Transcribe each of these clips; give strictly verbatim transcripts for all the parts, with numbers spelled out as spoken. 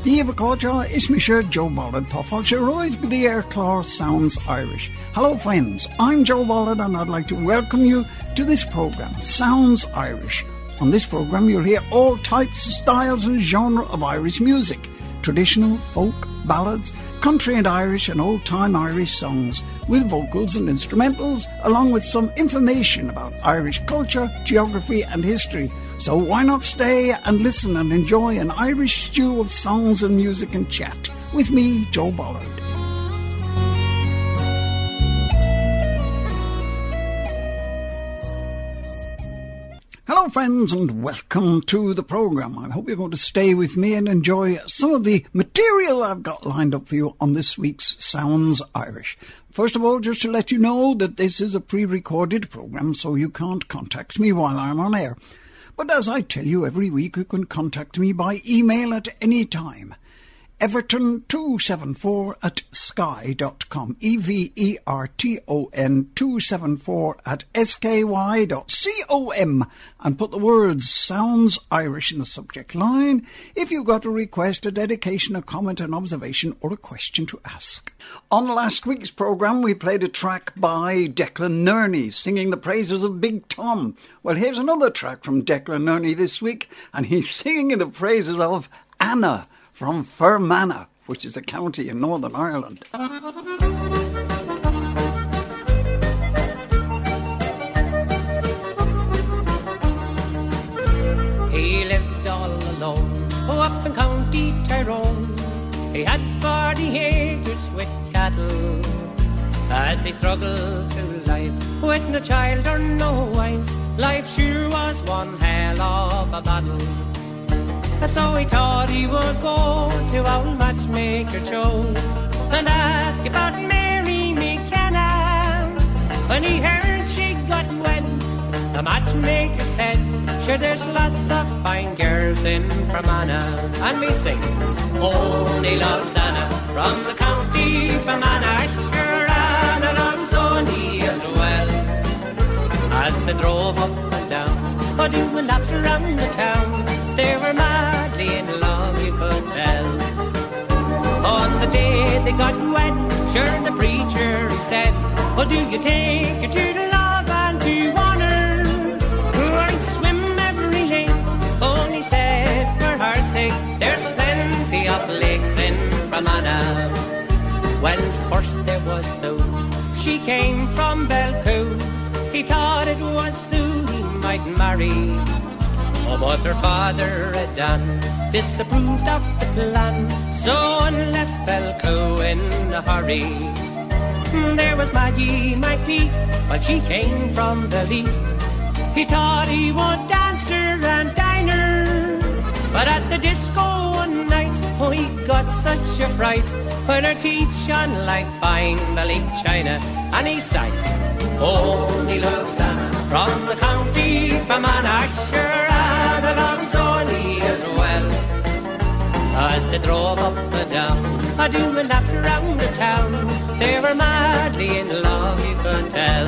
Díomh Cóide is me sure Joe Bollard Though she'll always be the air claw sounds Irish. Hello friends, I'm Joe Bollard and I'd like to welcome you to this programme, Sounds Irish. On this programme you'll hear all types, styles and genre of Irish music. Traditional, folk, ballads, country and Irish and old-time Irish songs with vocals and instrumentals, along with some information about Irish culture, geography and history. So why not stay and listen and enjoy an Irish stew of songs and music and chat with me, Joe Bollard. Hello friends and welcome to the programme. I hope you're going to stay with me and enjoy some of the material I've got lined up for you on this week's Sounds Irish. First of all, just to let you know that this is a pre-recorded programme, so you can't contact me while I'm on air. But as I tell you every week, you can contact me by email at any time. Everton two seven four at sky dot com. E V E R T O N two seven four at S K Y dot com. And put the words Sounds Irish in the subject line if you've got a request, a dedication, a comment, an observation or a question to ask. On last week's programme we played a track by Declan Nerney singing the praises of Big Tom. Well, here's another track from Declan Nerney this week and he's singing in the praises of Anna from Fermanagh, which is a county in Northern Ireland. He lived all alone, oh, up in County Tyrone. He had forty acres with cattle. As he struggled through life, with no child or no wife, life sure was one hell of a battle. So he thought he would go to our matchmaker Joe and ask about Mary McKenna. When he heard she got wed, the matchmaker said, sure there's lots of fine girls in Fermanagh. And we sing, only loves Anna from the county Fermanagh. Sure Anna loves Oni as well. As they drove up and down, or doing laps around the town, they were madly in love, you could tell. On the day they got wed, sure the preacher he said, oh, do you take her to the love and to honour? I'd swim every lake, only said for her sake, there's plenty of lakes in Fermanagh. When first there was Sue, she came from Belcoo. He thought it was Sue he might marry. Oh, but her father had done disapproved of the plan, so one left Belcoo in a hurry. There was Maggie Mikey, but she came from the Lee. He thought he would dance her and dine her, but at the disco one night, oh, he got such a fright when her teeth shone like fine belly china, and he sighed, only loves Anna from the county Fermanagh. Sure Anna loves Oni as well. As they drove up and down, a doing laps around the town, they were madly in love, you could tell.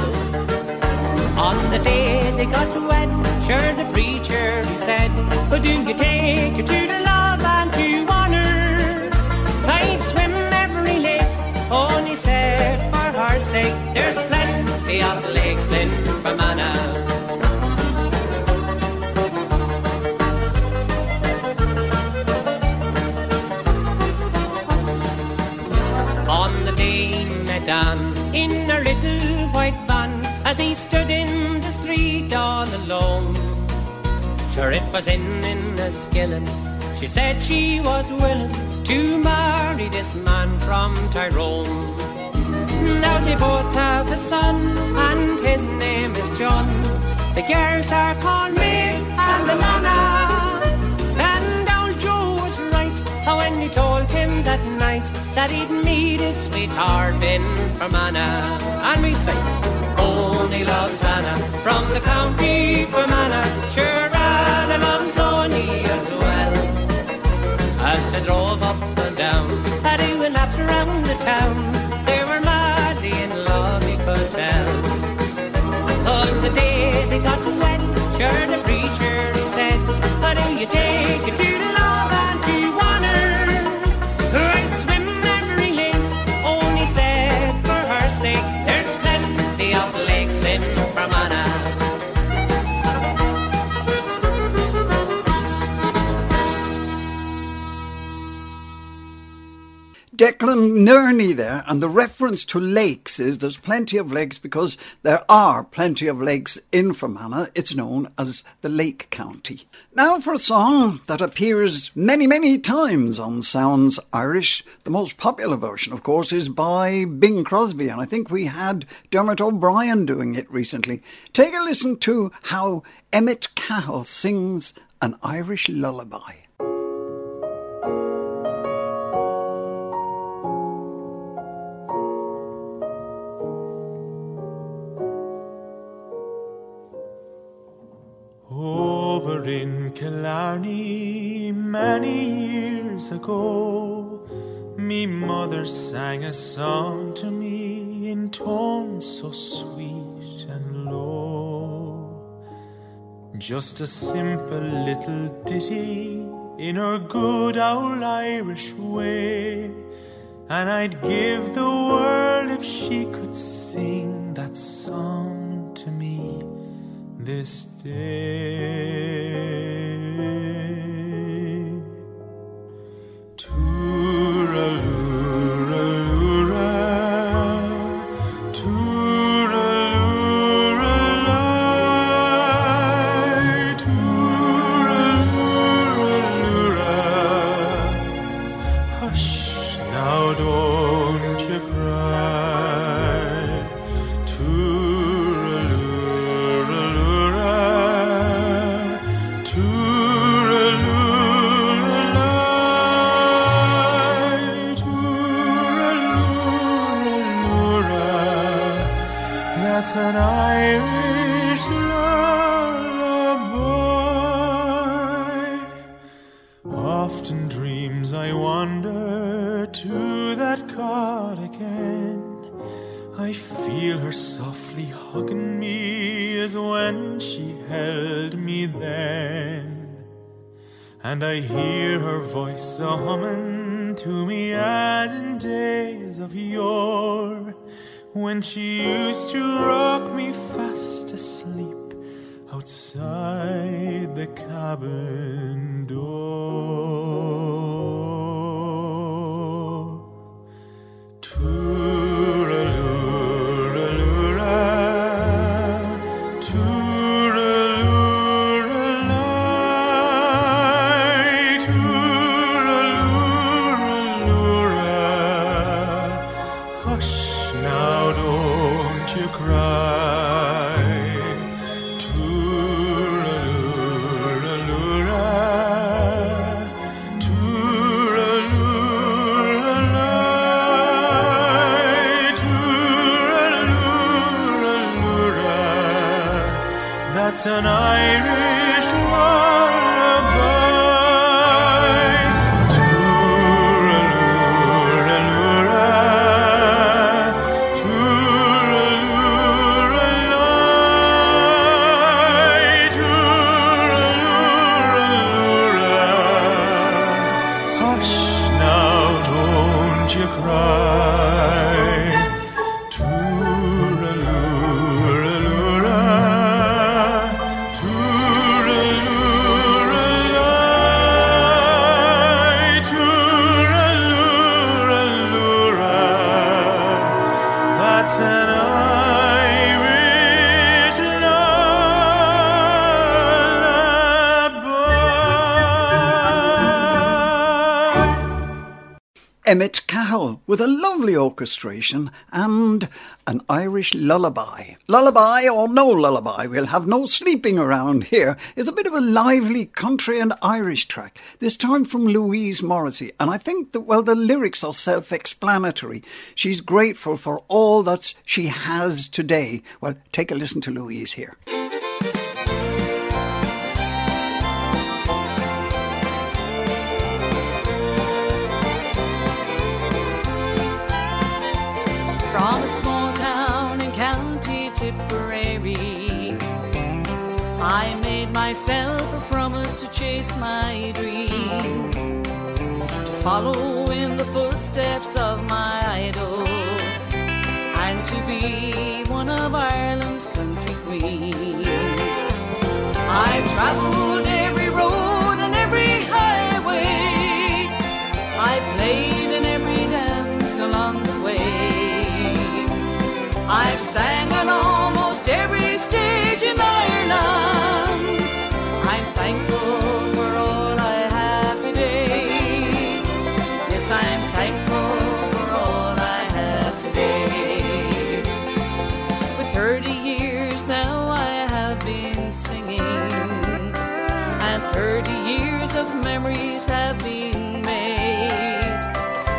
On the day they got wed, sure the preacher he said, oh, do you take her to the love and to honour? I'd swim every lake, only said for her sake, there's plenty of lakes in Fermanagh. On the day he met Anne in a little white van, as he stood in the street all alone. Sure it was in in a skillet, she said she was willing to marry this man from Tyrone. Now they both have a son, and his name is John. The girls are called May and Alana. And old Joe was right when he told him that night that he'd meet his sweetheart in Fermanagh. And we say, only loves Anna from the county Fermanagh. Sure Anna loves Oni as well. As they drove up and down, a doing laps around the town, they were madly in love, you could tell. On the day they got wed, sure the preacher he said, how do you take it to the love and to honour? Declan Nerney there, and the reference to lakes is there's plenty of lakes because there are plenty of lakes in Fermanagh. It's known as the Lake County. Now for a song that appears many, many times on Sounds Irish. The most popular version, of course, is by Bing Crosby, and I think we had Dermot O'Brien doing it recently. Take a listen to how Emmett Cahill sings An Irish Lullaby. Over in Killarney many years ago, me mother sang a song to me in tones so sweet and low. Just a simple little ditty in her good old Irish way, and I'd give the world if she could sing that song to me this day. Tooralooraloora, tooralooralai, tooralooraloora. Hush, now don't you cry. Tooralooraloora, tooralooralai, tooralooraloora. That's an Irish lullaby. Often dreams I wander to that cot again. I feel her softly hugging me as when she held me then, and I hear her voice a humming to me as in days of yore, when she used to rock me fast asleep outside the cabin door. Tooralooraloora, tooralooralai, tooralooraloora. Hush, now don't you cry. Tooralooraloora, tooralooralai, tooralooraloora. That's an Irish lullaby. Tooralooraloora, tooralooralai, tooralooraloora. Hush, now don't you cry. Tooralooraloora, tooralooralai, tooralooraloora. That's an Irish lullaby. Emmett Cahill with a lovely orchestration and An Irish Lullaby. Lullaby or no lullaby, we'll have no sleeping around here, is a bit of a lively country and Irish track, this time from Louise Morrissey. And I think that, well, the lyrics are self-explanatory. She's grateful for all that she has today. Well, take a listen to Louise here. From a small town in County Tipperary, I made myself a promise to chase my dreams, to follow in the footsteps of my idols, and to be one of Ireland's country queens. I've travelled every road and every highway, I've played in every dance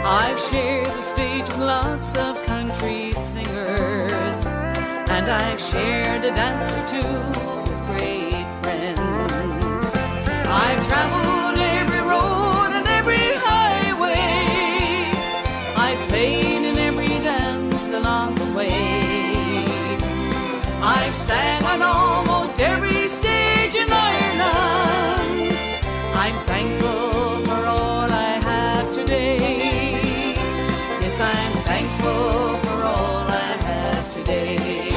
I've shared the stage with lots of country singers, and I've shared a dance or two with great friends. I've traveled every road and every highway. I've played in every dance along the way. I've sang on almost every stage in Ireland. I'm thankful for all I have today. Yes, I'm thankful for all I have today.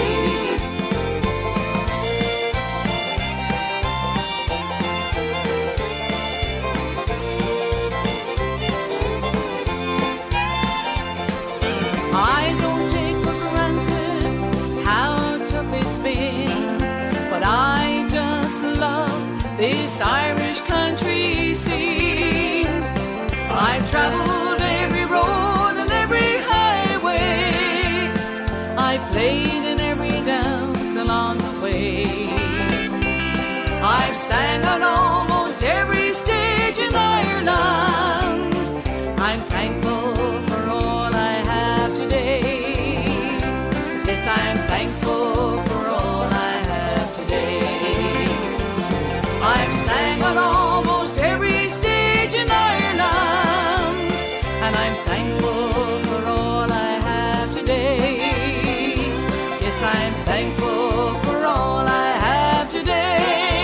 I don't take for granted how tough it's been, but I just love this Irish country scene. I've traveled every road and every highway. I've played in every dance along the way. I've sang on almost every stage in Ireland. I'm thankful for all I have today. Yes, I'm thankful for all I have today. I've sang on almost every stage in Ireland, and I'm thankful for all I have today. Yes, I'm thankful for all I have today.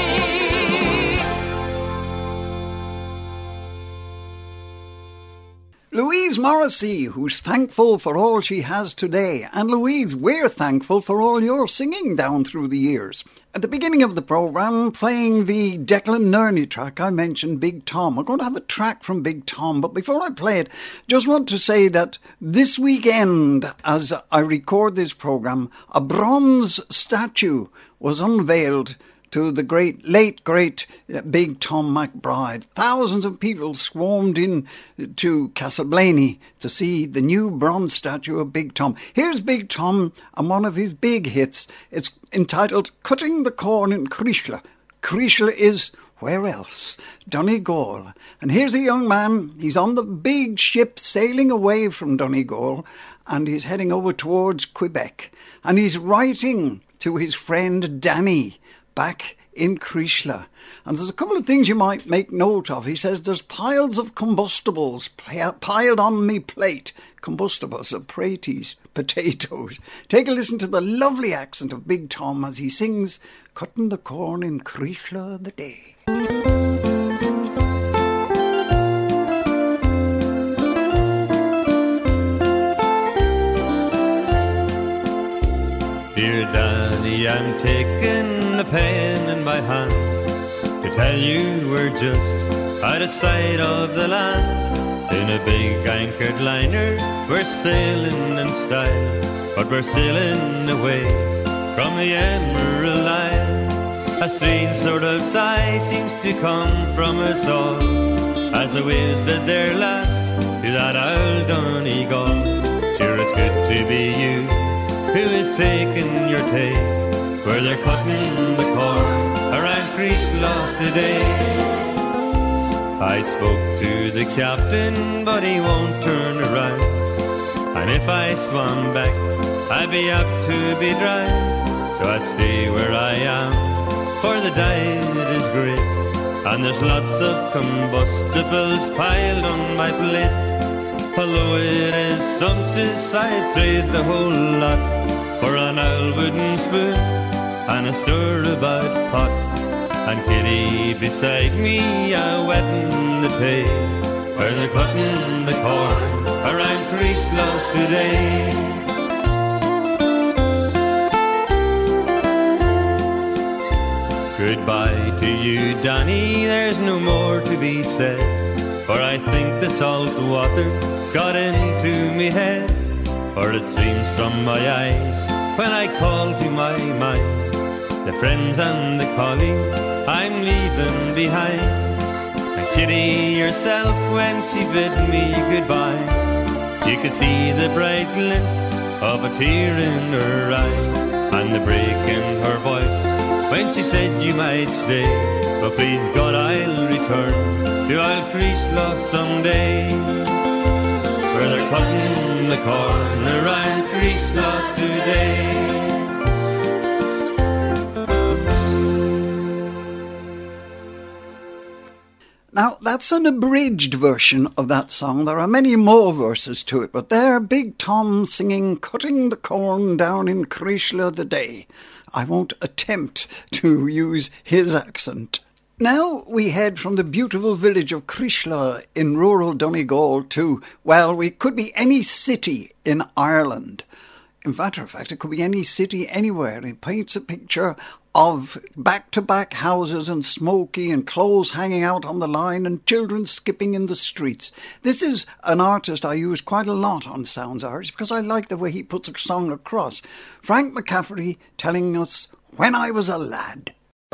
Louise Morrissey, who's thankful for all she has today. And Louise, we're thankful for all your singing down through the years. At the beginning of the programme, playing the Declan Nerney track, I mentioned Big Tom. We're going to have a track from Big Tom, but before I play it, just want to say that this weekend, as I record this programme, a bronze statue was unveiled to the great, late, great Big Tom McBride. Thousands of people swarmed in to Castleblaney to see the new bronze statue of Big Tom. Here's Big Tom and one of his big hits. It's entitled Cutting the Corn in Creeshla. Creeshla is, where else? Donegal. And here's a young man. He's on the big ship sailing away from Donegal, and he's heading over towards Quebec. And he's writing to his friend Danny back in Creeshla. And there's a couple of things you might make note of. He says, there's piles of combustibles piled on me plate. Combustibles are praties, potatoes. Take a listen to the lovely accent of Big Tom as he sings Cutting the Corn in Creeshla the Day. Dear Danny, I'm taking a pen in my hand to tell you we're just out of sight of the land. In a big anchored liner, we're sailing in style, but we're sailing away from the Emerald Isle. A strange sort of sigh seems to come from us all as the waves bid their last to that old Donegal. Sure, it's good to be you who is taking your take where they're cutting the corn around Creeshla today. I spoke to the captain, but he won't turn around, and if I swam back, I'd be apt to be drowned. So I'd stay where I am, for the diet is great, and there's lots of combustibles piled on my plate. Although it is sumptuous, I'd trade the whole lot for an old wooden spoon and a stir-about pot, and Kitty beside me a wetting the tay where they're cutting the corn around Creeshla today. Goodbye to you, Danny, there's no more to be said, for I think the salt water got into me head, for it streams from my eyes when I call to my mind the friends and the colleagues I'm leaving behind. And Kitty herself, when she bid me goodbye, you could see the bright glint of a tear in her eye, and the break in her voice when she said you might stay, but please God I'll return to old Creeshla someday, where the corner round Creeslaw today. Now, that's an abridged version of that song. There are many more verses to it, but there, Big Tom singing Cutting the Corn Down in Creeslaw the Day. I won't attempt to use his accent. Now we head from the beautiful village of Creeslaw in rural Donegal to, well, we could be any city in Ireland. In matter of fact, it could be any city anywhere. It paints a picture of back-to-back houses and smoky and clothes hanging out on the line and children skipping in the streets. This is an artist I use quite a lot on Sounds Irish because I like the way he puts a song across. Frank McCafferty telling us When I Was a Lad.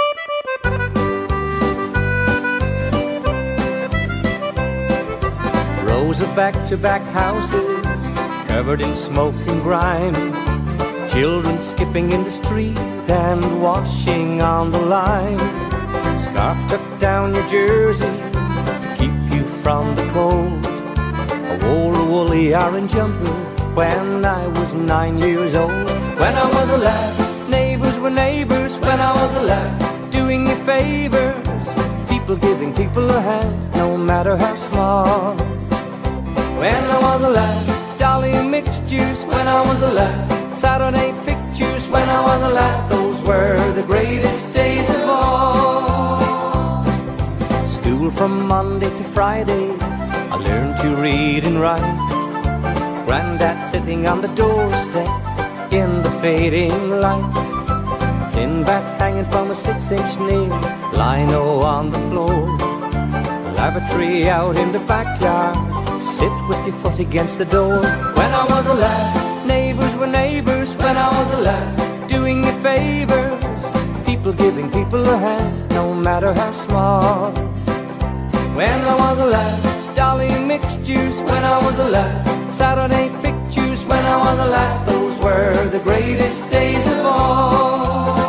Rows of back-to-back houses covered in smoke and grime, children skipping in the street and washing on the line. Scarf tucked down your jersey to keep you from the cold. I wore a woolly orange jumper when I was nine years old. When I was a lad, neighbours were neighbours. When I was a lad, doing you favours, people giving people a hand, no matter how small. When I was a lad, Dolly mixed juice. When I was a lad, Saturday pictures. When I was a lad, those were the greatest days of all. School from Monday to Friday, I learned to read and write. Grandad sitting on the doorstep in the fading light. Tin bat hanging from a six-inch nail, lino on the floor. Lavatory out in the backyard, sit with your foot against the door. When I was a lad, neighbours were neighbours. When I was a lad, doing you favours, people giving people a hand, no matter how small. When I was a lad, Dolly mixed juice. When I was a lad, Saturday pictures. When I was a lad, those were the greatest days of all.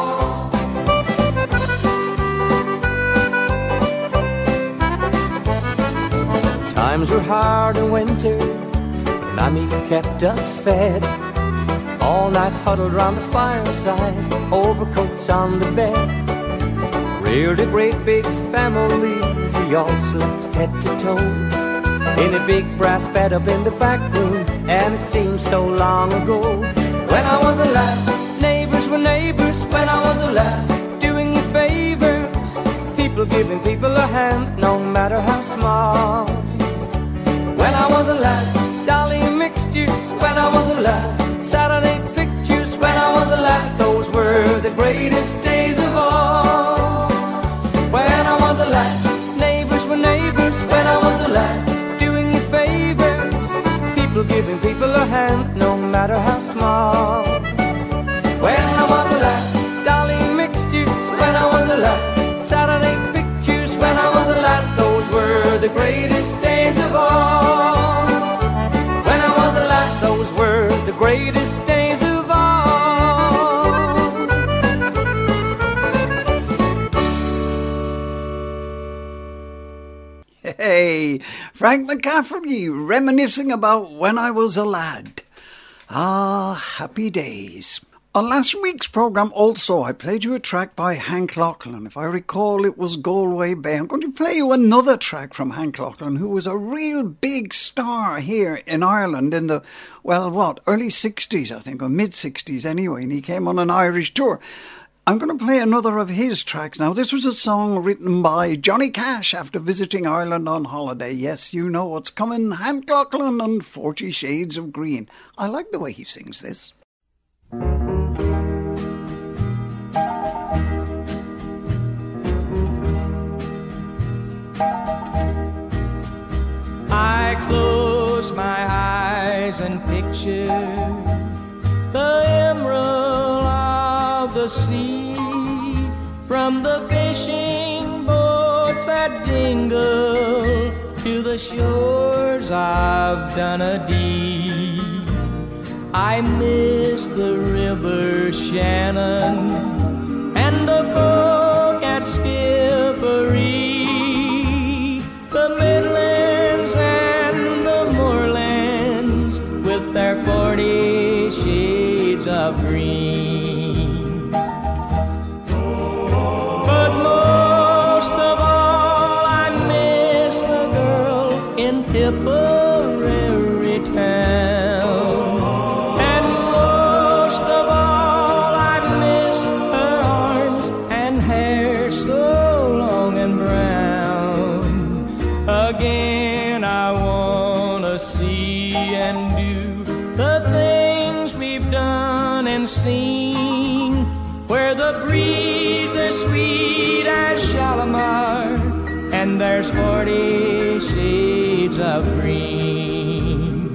Times were hard in winter, but Mammy kept us fed. All night huddled round the fireside, overcoats on the bed. Reared a great big family, we all slept head to toe in a big brass bed up in the back room, and it seemed so long ago. When I was a lad, neighbours were neighbours. When I was a lad, doing you favours, people giving people a hand, no matter how small. When I was a lad, Dolly mixed juice. When I was a lad, Saturday pictures. When I was a lad, those were the greatest days of all. When I was a lad, neighbours were neighbours. When I was a lad, doing you favours, people giving people a hand, no matter how small. When I was a lad, Dolly mixed juice. When I was a lad, Saturday pictures. When I was a lad, those were the greatest days of all. When I was a lad, those were the greatest days of all. Hey, Frank McCafferty reminiscing about when I was a lad. Ah, happy days. On last week's programme also, I played you a track by Hank Lachlan. If I recall, it was Galway Bay. I'm going to play you another track from Hank Lachlan, who was a real big star here in Ireland in the, well, what, early sixties, I think, or mid-sixties anyway, and he came on an Irish tour. I'm going to play another of his tracks now. This was a song written by Johnny Cash after visiting Ireland on holiday. Yes, you know what's coming. Hank Lachlan and Forty Shades of Green. I like the way he sings this. I close my eyes and picture the emerald of the sea, from the fishing boats that dingle to the shores of Dundee. I miss the river Shannon and the boat at Skippery, the Midlands and the moorlands with their Tipperary town. And most of all I miss her arms and hair so long and brown. Again I wanna see and do the things we've done and seen, where the breeze is sweet as Shalimar and there's forty shades of green.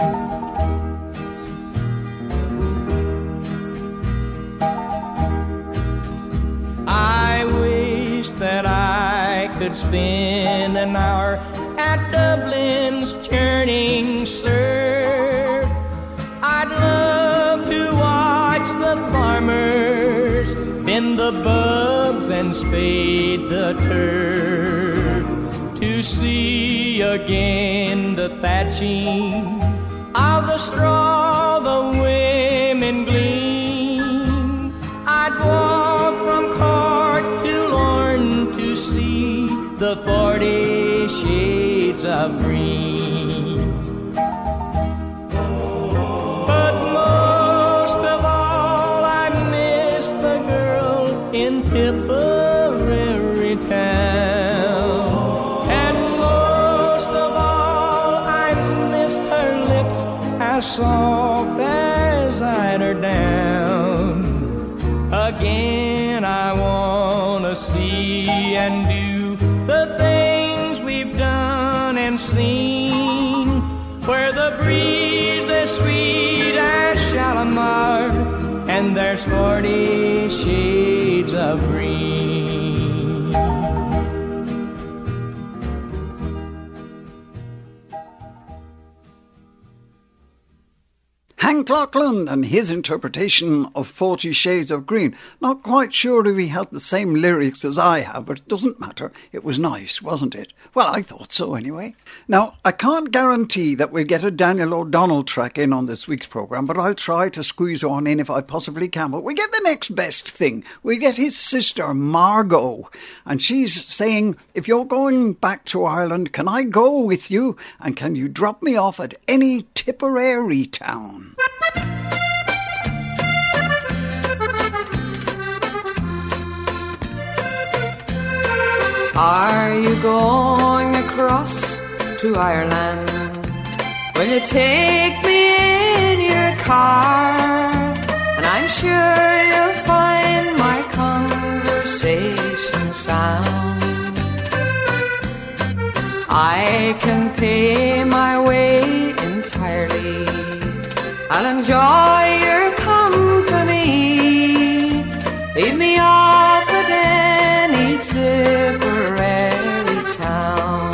I wish that I could spend an hour at Dublin's churning surf. I'd love to watch the farmers bend the bubs and spade the turf, to see again the thatching of the straw the women glean. I'd walk from Cork to Lorne to see the forty shades of green. But most of all I miss the girl in Tipperary town. And most of all I miss her lips as soft as eider down. Again I wanna see and do the things we've done and seen, where the breeze is sweet as Shalimar and there's forty shades of green. Hank Lachlan and his interpretation of Forty Shades of Green. Not quite sure if he had the same lyrics as I have, but it doesn't matter. It was nice, wasn't it? Well, I thought so anyway. Now, I can't guarantee that we'll get a Daniel O'Donnell track in on this week's programme, but I'll try to squeeze one in if I possibly can. But we get the next best thing. We get his sister, Margot. And she's saying, if you're going back to Ireland, can I go with you? And can you drop me off at any Tipperary town? Are you going across to Ireland? Will you take me in your car? And I'm sure you'll find my conversation sound. I can pay my way entirely. I'll enjoy your company. Leave me off at any Tipperary town.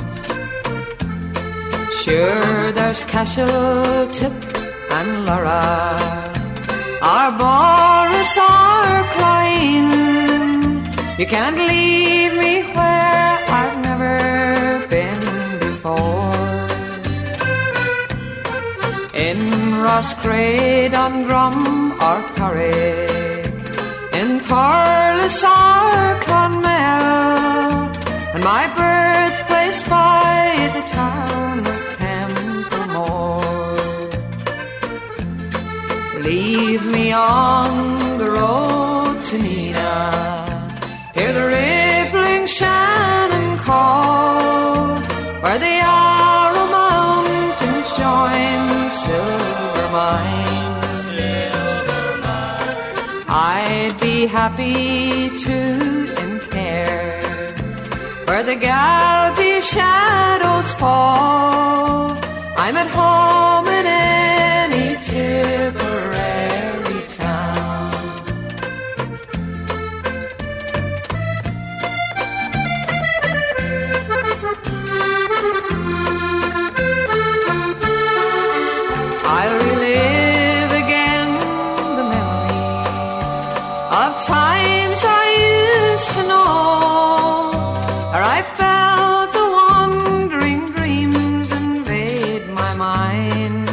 Sure, there's Cashel, Tip and Laura, or Boris or Cloyne. You can't leave me where I've never been before. In Roscrea, Dundrum or Corrick, in Thurles or Clonmel, and my birthplace by the town of Templemore. Leave me on the road to Nina, hear the rippling Shannon call, where the Yarrow Mountains join silver mines. I'd be happy to in care, where the Galtee shadows fall. I'm at home in any Tipperary town. I'll relive again the memories of times I used to know, where I felt the wandering dreams invade my mind,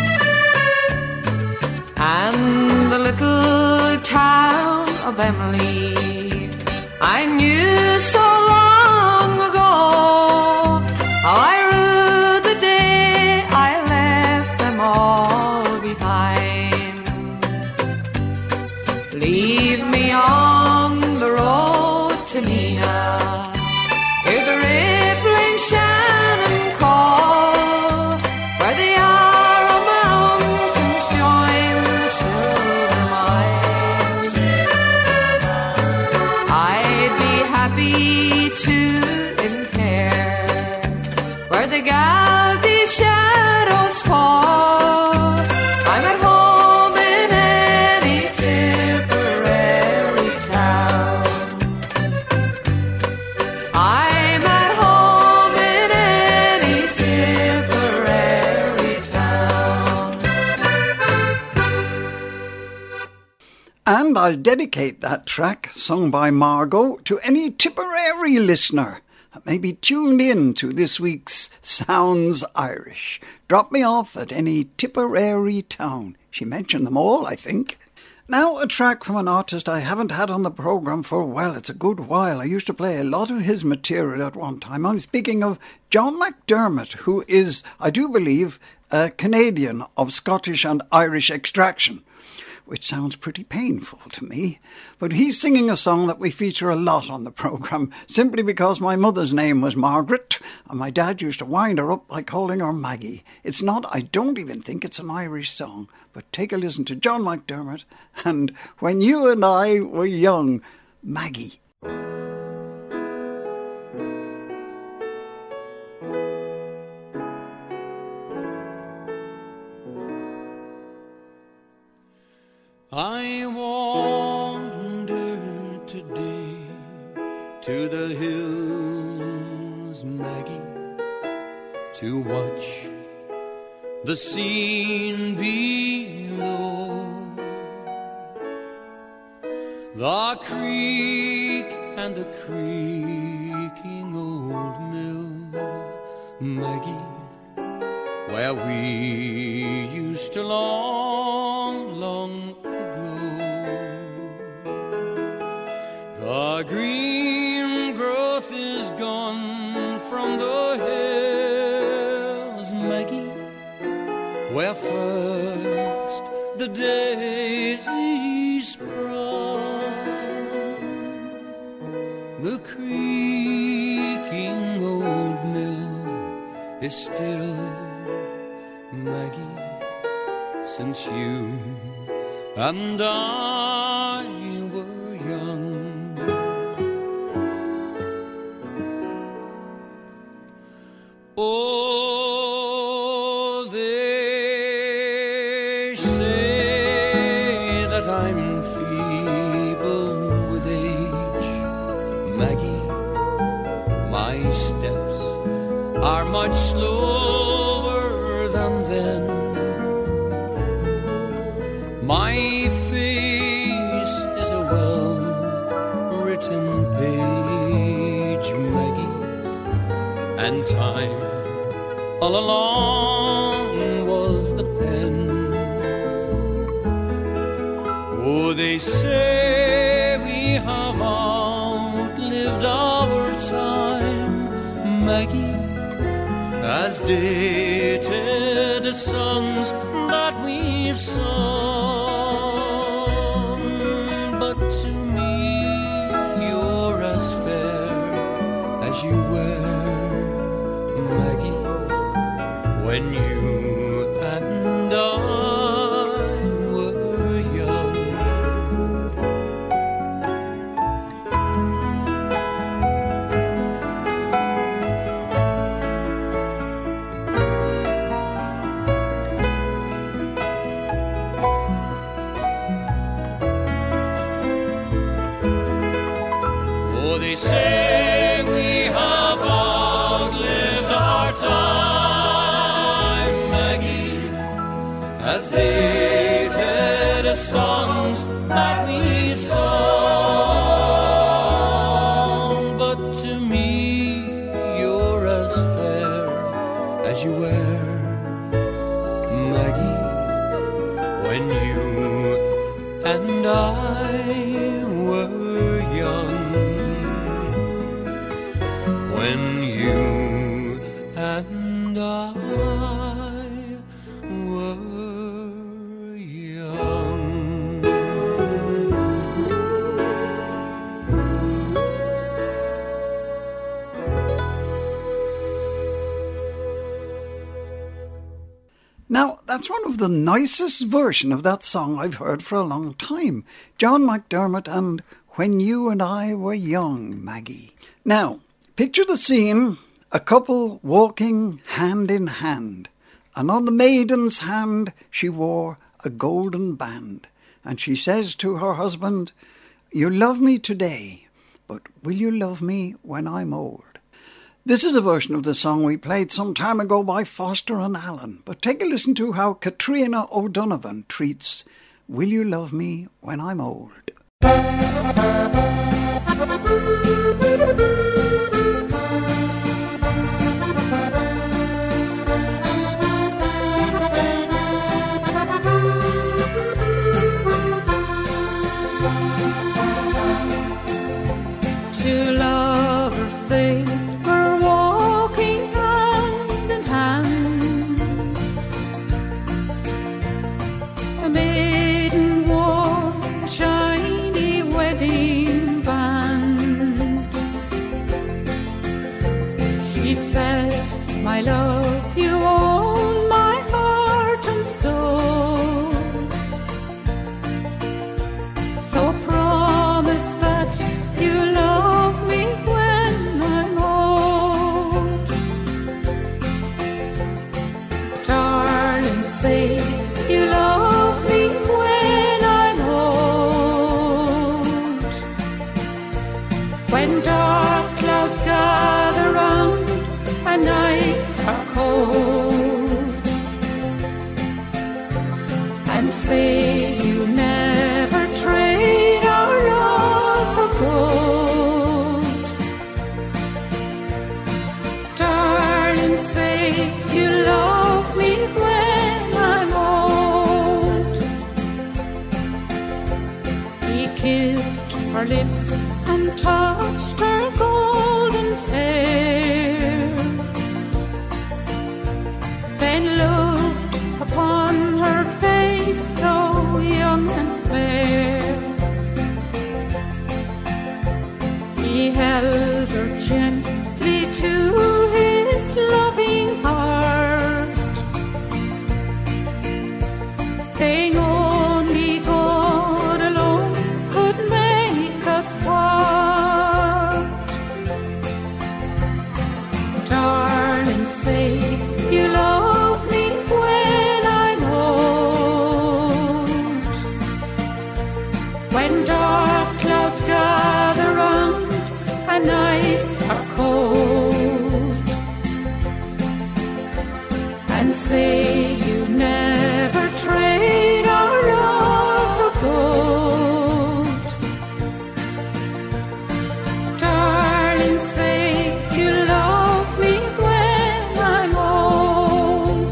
and the little town of Emily I knew so long ago, how I rue the the Galtee shadows fall, I'm at home in any Tipperary town. I'm at home in any Tipperary town. And I'll dedicate that track, sung by Margot, to any Tipperary listener that may be tuned in to this week's Sounds Irish. Drop me off at any Tipperary town. She mentioned them all, I think. Now a track from an artist I haven't had on the programme for, well, it's a good while. I used to play a lot of his material at one time. I'm speaking of John McDermott, who is, I do believe, a Canadian of Scottish and Irish extraction, which sounds pretty painful to me. But he's singing a song that we feature a lot on the programme, simply because my mother's name was Margaret, and my dad used to wind her up by calling her Maggie. It's not, I don't even think it's an Irish song, but take a listen to John McDermott and When You and I Were Young, Maggie. I wandered today to the hills, Maggie, to watch the scene below. The creek and the creaking old mill, Maggie, where we used to long, long the green growth is gone from the hills, Maggie, where first the daisy sprung. The creaking old mill is still, Maggie, since you and I were young. Oh, they say that I'm feeble with age, Maggie. My steps are much slower than then. My face is a well-written page, Maggie, and time all along was the pen. Oh, they say we have outlived our time, Maggie, as dated songs that we've sung. But to me, you're as fair as you were, Maggie, when you and I were young. Oh, they say we have outlived our time, Maggie, as dated songs that we sung. But to me, you're as fair as you were, Maggie, when you and I were young. When you and I were young. Now, that's one of the nicest versions of that song I've heard for a long time. John McDermott and When You and I Were Young, Maggie. Now, picture the scene A couple walking hand in hand, and on the maiden's hand she wore a golden band. And she says to her husband, "You love me today, but will you love me when I'm old?" This is a version of the song we played some time ago by Foster and Allen, but take a listen to how Katrina O'Donovan treats "Will You Love Me When I'm Old?" Two lovers, they were walking hand in hand. A maiden wore a shiny wedding band. She said, "My love, you own my heart and soul. So promise that you love me when I'm old. Darling, say you love me when I'm old. When dark clouds gather round and nights are cold. And say you never trade our love for gold. Darling, say you love me when I'm old." He kissed her lips and touched her golden hair, then looked upon her face so young and fair. He held her gently to his loving heart, saying only God alone could make us part. Darling, say you love me when I'm old. When dark clouds gather round and nights are cold. And say you never trade our love for gold. Darling, say you love me when I'm old.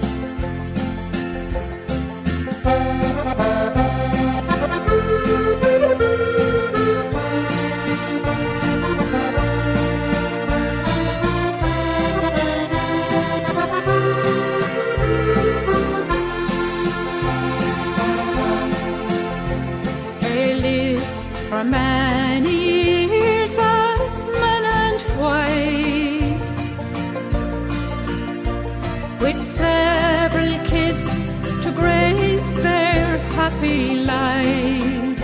They lived for many years as man and wife, with several kids to grace their happy life.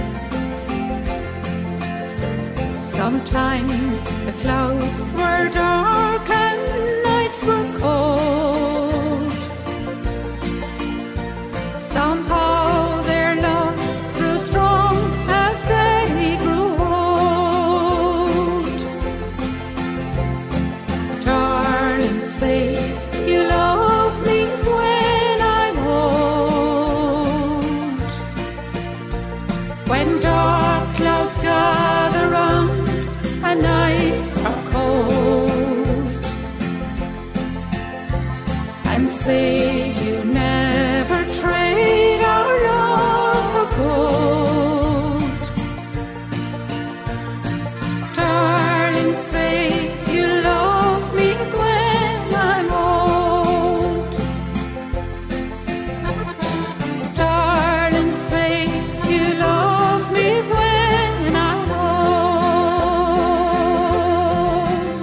Sometimes the clouds were dark and nights were cold. Somehow their love grew strong as they grew old. Darling, say you love me when I'm old. When dark clouds gather round and nights are cold. And say you never trade our love for gold. Darling, say you love me when I'm old. Darling, say you love me when I'm old.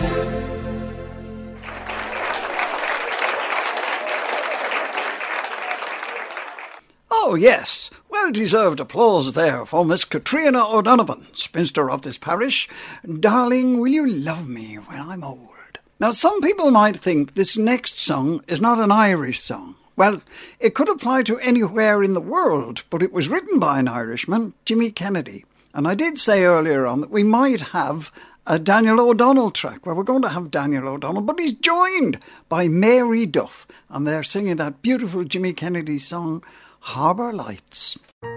Oh yes, well-deserved applause there for Miss Katrina O'Donovan, spinster of this parish. "Darling, will you love me when I'm old?" Now, some people might think this next song is not an Irish song. Well, it could apply to anywhere in the world, but it was written by an Irishman, Jimmy Kennedy. And I did say earlier on that we might have a Daniel O'Donnell track. Well, we're going to have Daniel O'Donnell, but he's joined by Mary Duff, and they're singing that beautiful Jimmy Kennedy song, Harbour Lights.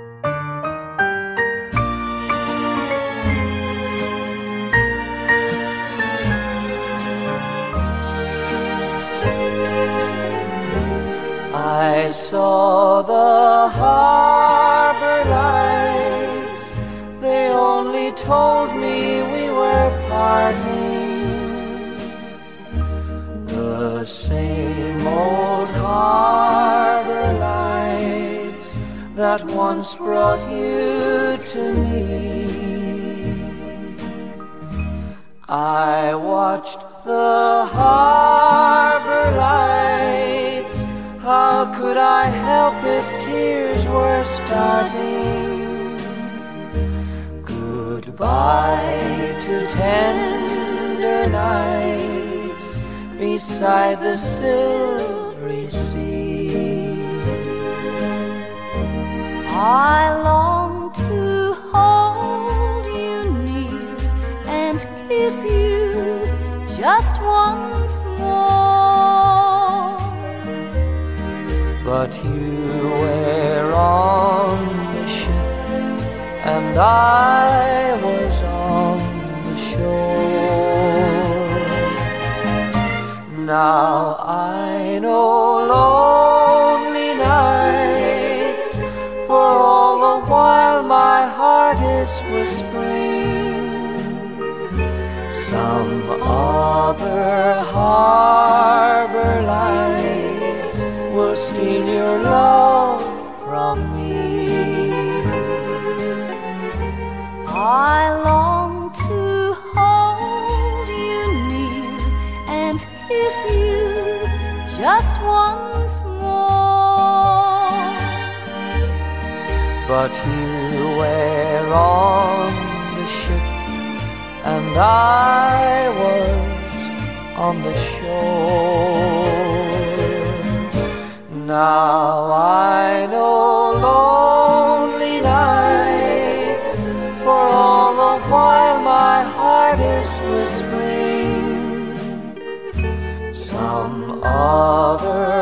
I saw the harbour lights, they only told me we were parting. The same old harbour lights that once brought you to me. I watched the harbour lights, how could I help if tears were starting? Goodbye to tender nights beside the silvery sea. I long to hold you near and kiss you just once more. But you were on the ship and I was on the shore. Now I know lonely nights, for all the while my heart is whispering some other harbour lights will steal your love from me. I long to hold you near and kiss you just once more. But you were on the ship and I was on the shore. Now I know lonely nights, for all the while my heart is whispering some other